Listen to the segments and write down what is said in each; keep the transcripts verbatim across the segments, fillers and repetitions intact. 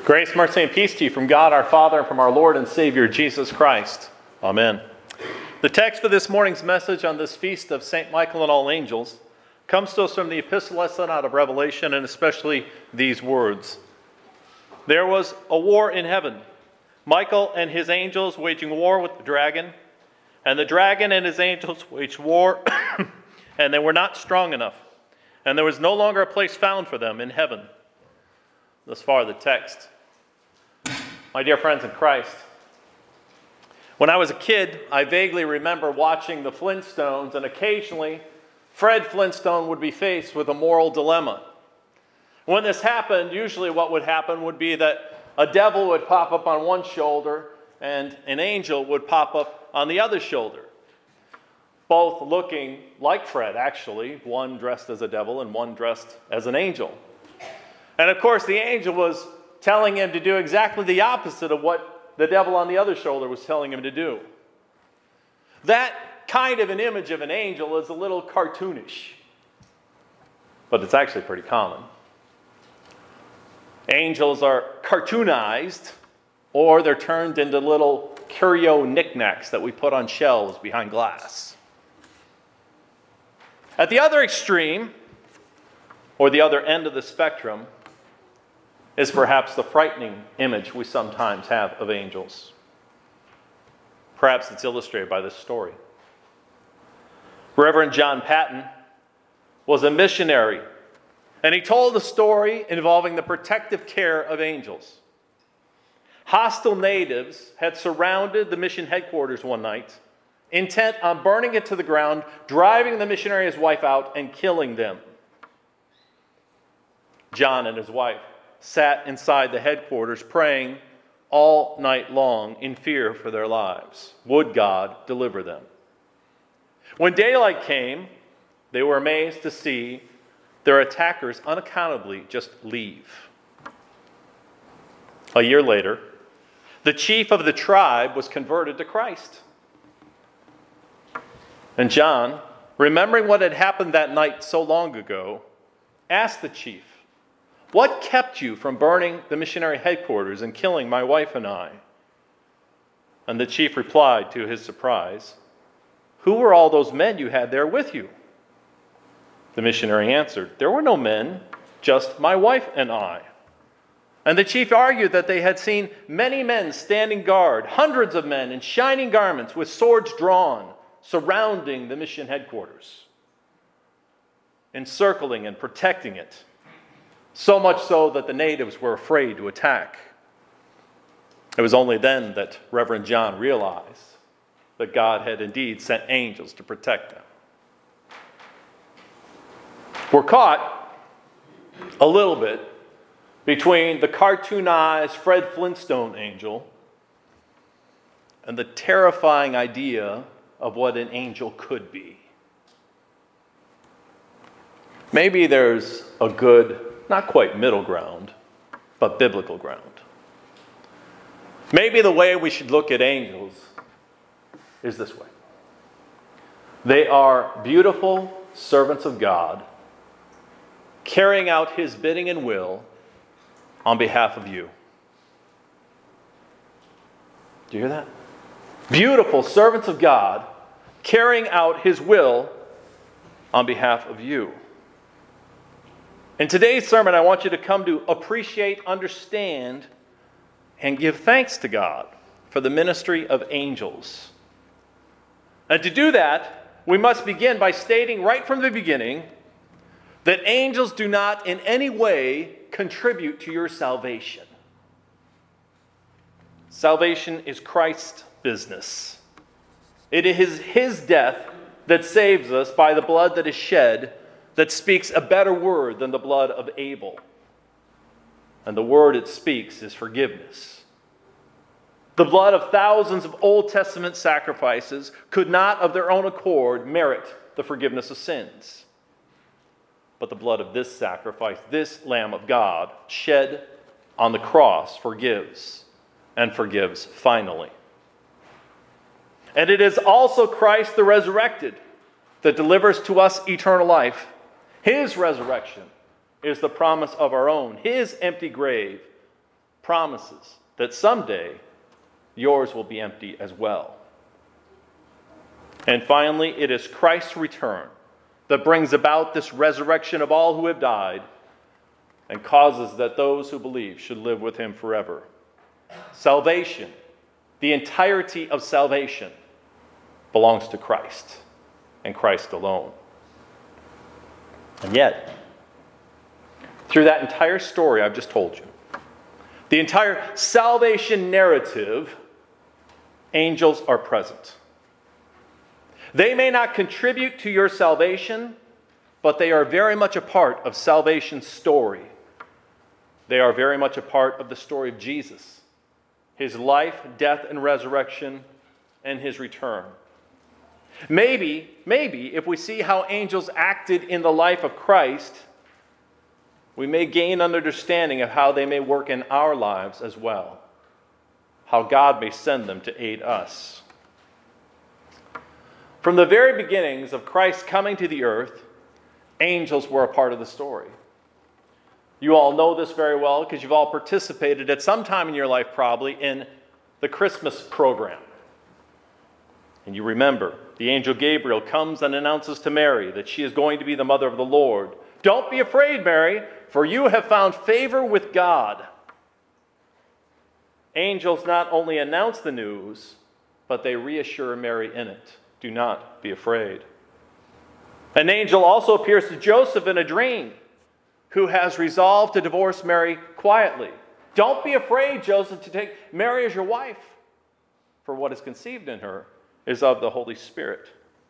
Grace, mercy, and peace to you from God our Father and from our Lord and Savior Jesus Christ. Amen. The text for this morning's message on this feast of Saint Michael and all angels comes to us from the epistle lesson out of Revelation, and especially these words. There was a war in heaven, Michael and his angels waging war with the dragon, and the dragon and his angels waged war, and they were not strong enough, and there was no longer a place found for them in heaven. Thus far the text. My dear friends in Christ, when I was a kid, I vaguely remember watching the Flintstones, and occasionally Fred Flintstone would be faced with a moral dilemma. When this happened, usually what would happen would be that a devil would pop up on one shoulder and an angel would pop up on the other shoulder, both looking like Fred, actually, one dressed as a devil and one dressed as an angel. And of course, the angel was telling him to do exactly the opposite of what the devil on the other shoulder was telling him to do. That kind of an image of an angel is a little cartoonish, but it's actually pretty common. Angels are cartoonized, or they're turned into little curio knickknacks that we put on shelves behind glass. At the other extreme, or the other end of the spectrum, is perhaps the frightening image we sometimes have of angels. Perhaps it's illustrated by this story. Reverend John Paton was a missionary, and he told a story involving the protective care of angels. Hostile natives had surrounded the mission headquarters one night, intent on burning it to the ground, driving the missionary and his wife out, and killing them. John and his wife sat inside the headquarters praying all night long in fear for their lives. Would God deliver them? When daylight came, they were amazed to see their attackers unaccountably just leave. A year later, the chief of the tribe was converted to Christ. And John, remembering what had happened that night so long ago, asked the chief, "What kept you from burning the missionary headquarters and killing my wife and I?" And the chief replied, to his surprise, "Who were all those men you had there with you?" The missionary answered, "There were no men, just my wife and I." And the chief argued that they had seen many men standing guard, hundreds of men in shining garments with swords drawn, surrounding the mission headquarters, encircling and protecting it, so much so that the natives were afraid to attack. It was only then that Reverend John realized that God had indeed sent angels to protect them. We're caught a little bit between the cartoonized Fred Flintstone angel and the terrifying idea of what an angel could be. Maybe there's a good, not quite middle ground, but biblical ground. Maybe the way we should look at angels is this way. They are beautiful servants of God, carrying out His bidding and will on behalf of you. Do you hear that? Beautiful servants of God, carrying out His will on behalf of you. In today's sermon, I want you to come to appreciate, understand, and give thanks to God for the ministry of angels. And to do that, we must begin by stating right from the beginning that angels do not in any way contribute to your salvation. Salvation is Christ's business. It is His death that saves us by the blood that is shed, that speaks a better word than the blood of Abel. And the word it speaks is forgiveness. The blood of thousands of Old Testament sacrifices could not of their own accord merit the forgiveness of sins. But the blood of this sacrifice, this Lamb of God, shed on the cross, forgives, and forgives finally. And it is also Christ the resurrected that delivers to us eternal life. His resurrection is the promise of our own. His empty grave promises that someday yours will be empty as well. And finally, it is Christ's return that brings about this resurrection of all who have died and causes that those who believe should live with him forever. Salvation, the entirety of salvation, belongs to Christ and Christ alone. And yet, through that entire story I've just told you, the entire salvation narrative, angels are present. They may not contribute to your salvation, but they are very much a part of salvation's story. They are very much a part of the story of Jesus, his life, death, and resurrection, and his return. Maybe, maybe, if we see how angels acted in the life of Christ, we may gain an understanding of how they may work in our lives as well, how God may send them to aid us. From the very beginnings of Christ coming to the earth, angels were a part of the story. You all know this very well because you've all participated at some time in your life probably in the Christmas program. And you remember, the angel Gabriel comes and announces to Mary that she is going to be the mother of the Lord. Don't be afraid, Mary, for you have found favor with God. Angels not only announce the news, but they reassure Mary in it. Do not be afraid. An angel also appears to Joseph in a dream, who has resolved to divorce Mary quietly. Don't be afraid, Joseph, to take Mary as your wife, for what is conceived in her is of the Holy Spirit.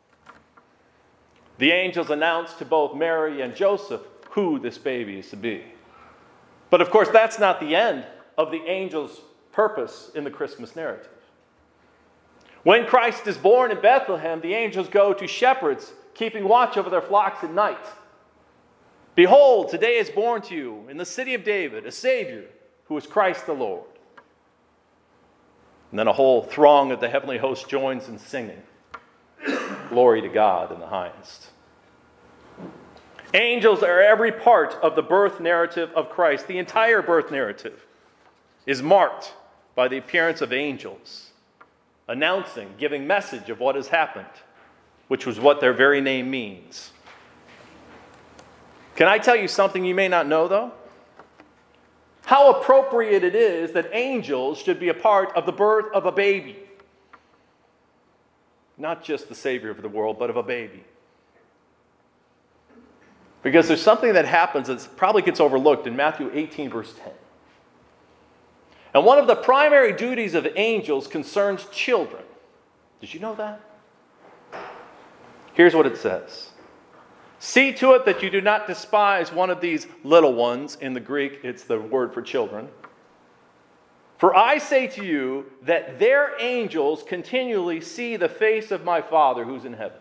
The angels announce to both Mary and Joseph who this baby is to be. But of course, that's not the end of the angels' purpose in the Christmas narrative. When Christ is born in Bethlehem, the angels go to shepherds keeping watch over their flocks at night. Behold, today is born to you in the city of David a Savior who is Christ the Lord. And then a whole throng of the heavenly host joins in singing, Glory to God in the highest. Angels are every part of the birth narrative of Christ. The entire birth narrative is marked by the appearance of angels, announcing, giving message of what has happened, which was what their very name means. Can I tell you something you may not know, though? How appropriate it is that angels should be a part of the birth of a baby. Not just the Savior of the world, but of a baby. Because there's something that happens that probably gets overlooked in Matthew eighteen, verse ten. And one of the primary duties of angels concerns children. Did you know that? Here's what it says. See to it that you do not despise one of these little ones. In the Greek, it's the word for children. For I say to you that their angels continually see the face of my Father who's in heaven.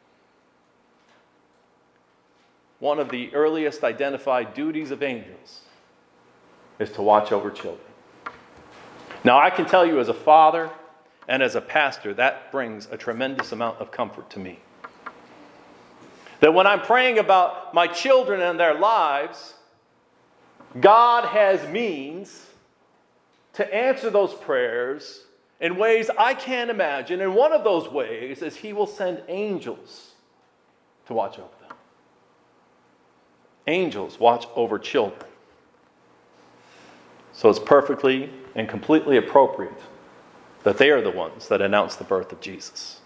One of the earliest identified duties of angels is to watch over children. Now, I can tell you as a father and as a pastor, that brings a tremendous amount of comfort to me. That when I'm praying about my children and their lives, God has means to answer those prayers in ways I can't imagine. And one of those ways is He will send angels to watch over them. Angels watch over children. So it's perfectly and completely appropriate that they are the ones that announce the birth of Jesus.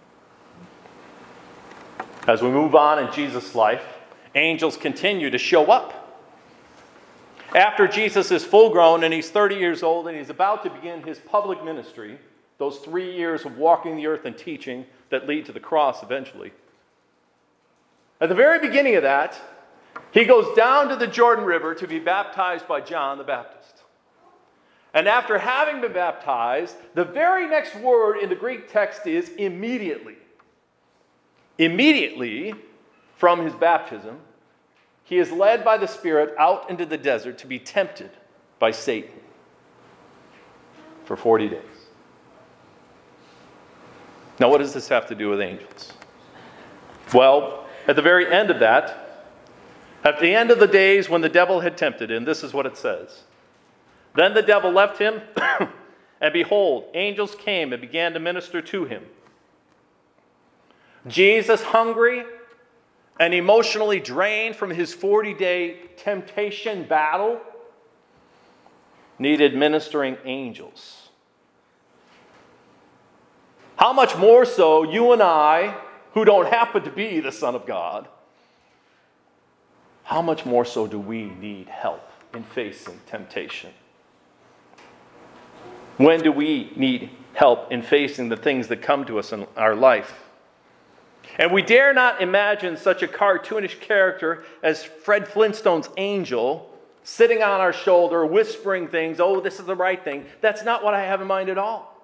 As we move on in Jesus' life, angels continue to show up. After Jesus is full grown and he's thirty years old and he's about to begin his public ministry, those three years of walking the earth and teaching that lead to the cross eventually. At the very beginning of that, he goes down to the Jordan River to be baptized by John the Baptist. And after having been baptized, the very next word in the Greek text is immediately. Immediately from his baptism, he is led by the Spirit out into the desert to be tempted by Satan for forty days. Now, what does this have to do with angels? Well, at the very end of that, at the end of the days when the devil had tempted him, this is what it says. Then the devil left him, and behold, angels came and began to minister to him. Jesus, hungry and emotionally drained from his forty-day temptation battle, needed ministering angels. How much more so you and I, who don't happen to be the Son of God, how much more so do we need help in facing temptation? When do we need help in facing the things that come to us in our life? And we dare not imagine such a cartoonish character as Fred Flintstone's angel sitting on our shoulder, whispering things, oh, this is the right thing. That's not what I have in mind at all.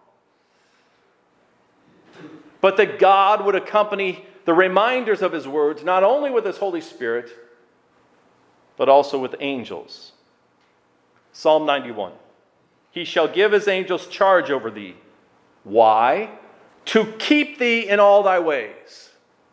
But that God would accompany the reminders of his words, not only with his Holy Spirit, but also with angels. Psalm ninety-one. He shall give his angels charge over thee. Why? To keep thee in all thy ways.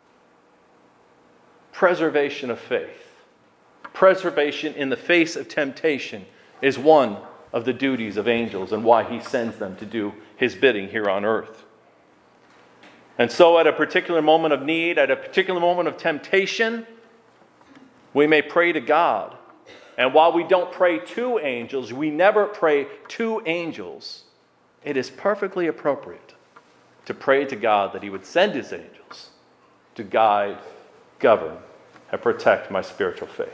Preservation of faith. Preservation in the face of temptation is one of the duties of angels and why he sends them to do his bidding here on earth. And so at a particular moment of need, at a particular moment of temptation, we may pray to God. And while we don't pray to angels, we never pray to angels, it is perfectly appropriate to pray to God that he would send his angels to guide, govern, and protect my spiritual faith.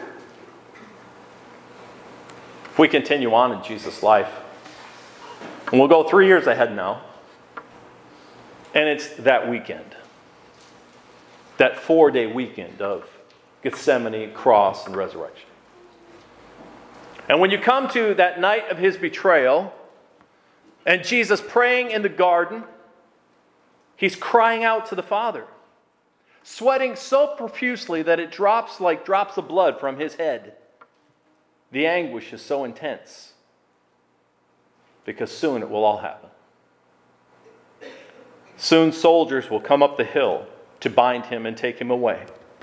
If we continue on in Jesus' life, and we'll go three years ahead now, and it's that weekend, that four-day weekend of Gethsemane, cross, and resurrection. And when you come to that night of his betrayal, and Jesus praying in the garden, he's crying out to the Father, sweating so profusely that it drops like drops of blood from his head. The anguish is so intense, because soon it will all happen. Soon soldiers will come up the hill to bind him and take him away.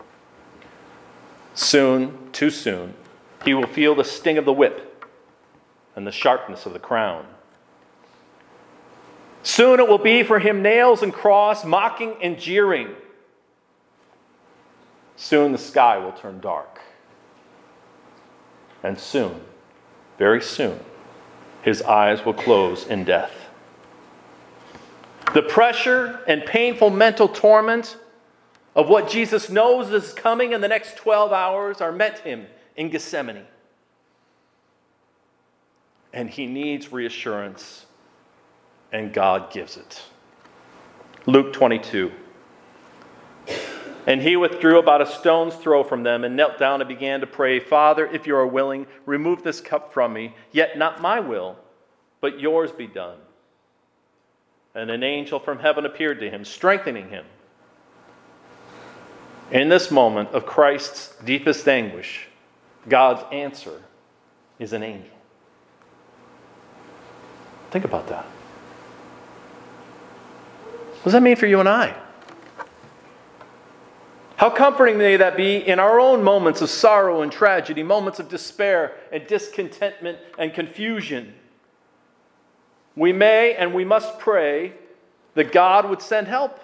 Soon, too soon, he will feel the sting of the whip and the sharpness of the crown. Soon it will be for him nails and cross, mocking and jeering. Soon the sky will turn dark. And soon, very soon, his eyes will close in death. The pressure and painful mental torment of what Jesus knows is coming in the next twelve hours are met him in Gethsemane. And he needs reassurance, and God gives it. Luke twenty-two. And he withdrew about a stone's throw from them and knelt down and began to pray, Father, if you are willing, remove this cup from me, yet not my will, but yours be done. And an angel from heaven appeared to him, strengthening him. In this moment of Christ's deepest anguish, God's answer is an angel. Think about that. What does that mean for you and I? How comforting may that be in our own moments of sorrow and tragedy, moments of despair and discontentment and confusion. We may and we must pray that God would send help.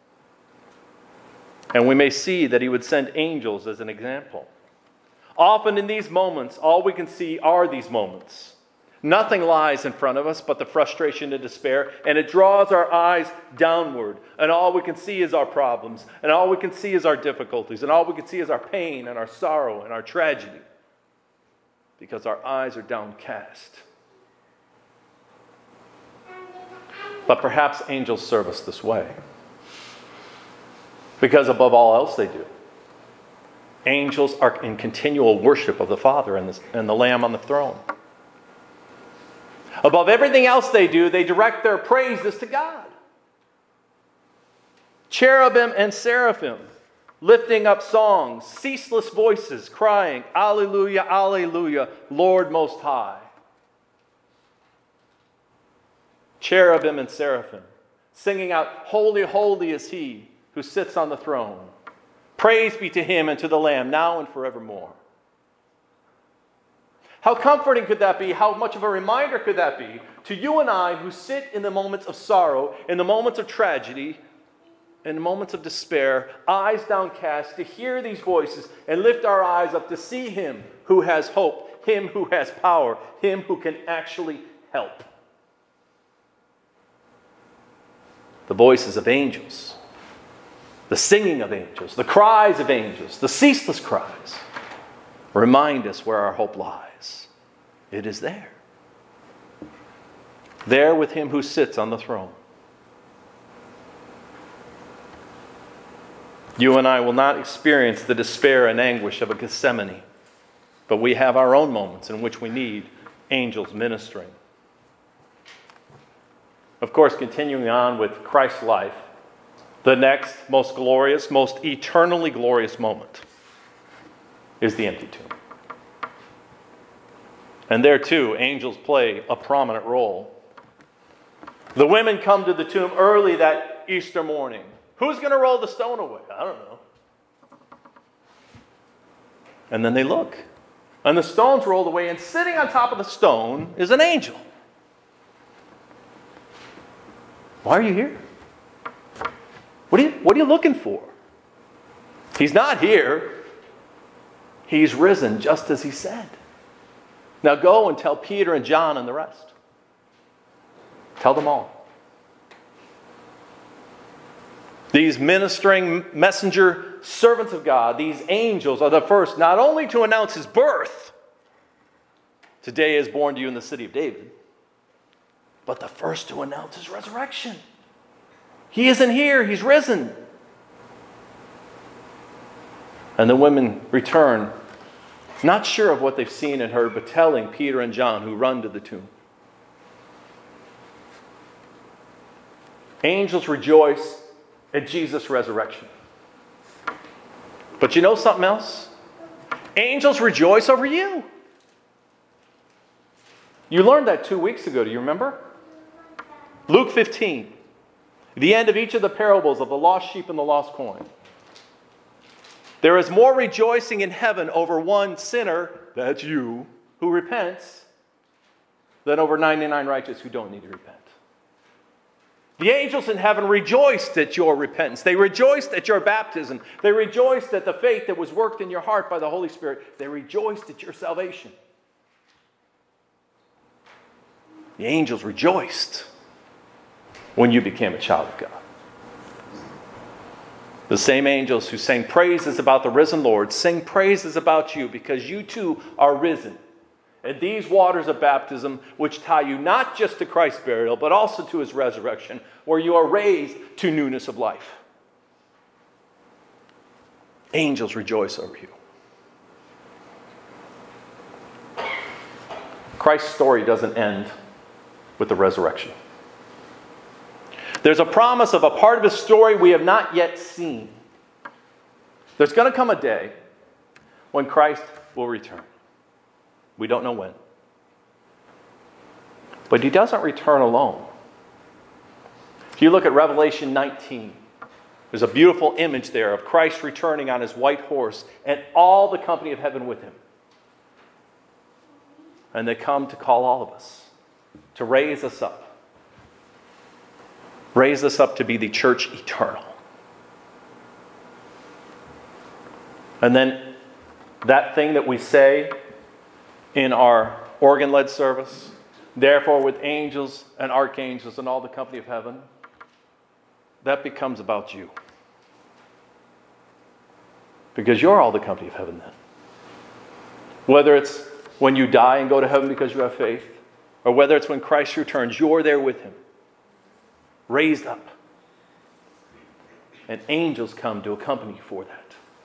And we may see that he would send angels as an example. Often in these moments, all we can see are these moments. Nothing lies in front of us but the frustration and despair, and it draws our eyes downward, and all we can see is our problems, and all we can see is our difficulties, and all we can see is our pain and our sorrow and our tragedy, because our eyes are downcast. But perhaps angels serve us this way, because above all else they do. Angels are in continual worship of the Father and the, and the Lamb on the throne. Above everything else they do, they direct their praises to God. Cherubim and seraphim lifting up songs, ceaseless voices crying, Alleluia, Alleluia, Lord Most High. Cherubim and seraphim singing out, Holy, holy is he who sits on the throne. Praise be to him and to the Lamb, now and forevermore. How comforting could that be? How much of a reminder could that be to you and I who sit in the moments of sorrow, in the moments of tragedy, in the moments of despair, eyes downcast, to hear these voices and lift our eyes up to see Him who has hope, Him who has power, Him who can actually help. The voices of angels, the singing of angels, the cries of angels, the ceaseless cries, remind us where our hope lies. It is there. There with Him who sits on the throne. You and I will not experience the despair and anguish of a Gethsemane, but we have our own moments in which we need angels ministering. Of course, continuing on with Christ's life, the next most glorious, most eternally glorious moment is the empty tomb. And there too, angels play a prominent role. The women come to the tomb early that Easter morning. Who's going to roll the stone away? I don't know. And then they look. And the stone's rolled away, and sitting on top of the stone is an angel. Why are you here? What are you, what are you looking for? He's not here. He's risen just as He said. Now go and tell Peter and John and the rest. Tell them all. These ministering messenger servants of God, these angels, are the first not only to announce His birth, today is born to you in the city of David, but the first to announce His resurrection. He isn't here, He's risen. And the women return, not sure of what they've seen and heard, but telling Peter and John, who run to the tomb. Angels rejoice at Jesus' resurrection. But you know something else? Angels rejoice over you. You learned that two weeks ago. Do you remember? Luke fifteen. The end of each of the parables of the lost sheep and the lost coin. There is more rejoicing in heaven over one sinner, that's you, who repents, than over ninety-nine righteous who don't need to repent. The angels in heaven rejoiced at your repentance. They rejoiced at your baptism. They rejoiced at the faith that was worked in your heart by the Holy Spirit. They rejoiced at your salvation. The angels rejoiced when you became a child of God. The same angels who sang praises about the risen Lord sing praises about you because you too are risen. And these waters of baptism, which tie you not just to Christ's burial, but also to His resurrection, where you are raised to newness of life. Angels rejoice over you. Christ's story doesn't end with the resurrection. There's a promise of a part of His story we have not yet seen. There's going to come a day when Christ will return. We don't know when. But He doesn't return alone. If you look at Revelation nineteen, there's a beautiful image there of Christ returning on His white horse and all the company of heaven with Him. And they come to call all of us, to raise us up. Raise us up to be the church eternal. And then that thing that we say in our organ-led service, therefore with angels and archangels and all the company of heaven, that becomes about you. Because you're all the company of heaven then. Whether it's when you die and go to heaven because you have faith, or whether it's when Christ returns, you're there with Him, raised up. And angels come to accompany you for that.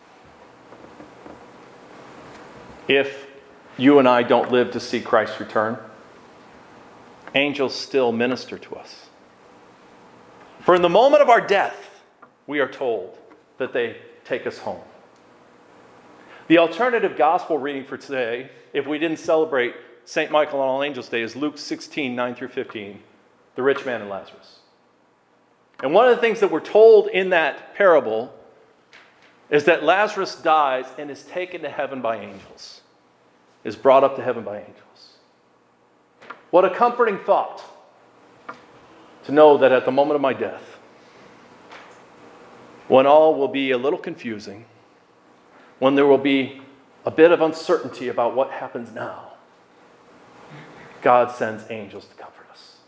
If you and I don't live to see Christ's return, angels still minister to us. For in the moment of our death, we are told that they take us home. The alternative gospel reading for today, if we didn't celebrate Saint Michael and All Angels Day, is Luke sixteen, nine through fifteen, the rich man and Lazarus. And one of the things that we're told in that parable is that Lazarus dies and is taken to heaven by angels. is brought up to heaven by angels. What a comforting thought to know that at the moment of my death, when all will be a little confusing, when there will be a bit of uncertainty about what happens now, God sends angels to comfort us.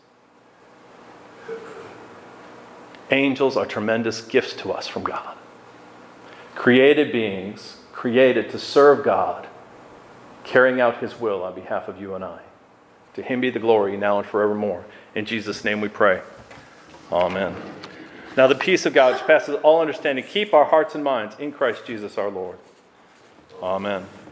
Angels are tremendous gifts to us from God. Created beings, created to serve God, carrying out his will on behalf of you and I. To him be the glory now and forevermore. In Jesus' name we pray. Amen. Now the peace of God, which passes all understanding, keep our hearts and minds in Christ Jesus our Lord. Amen.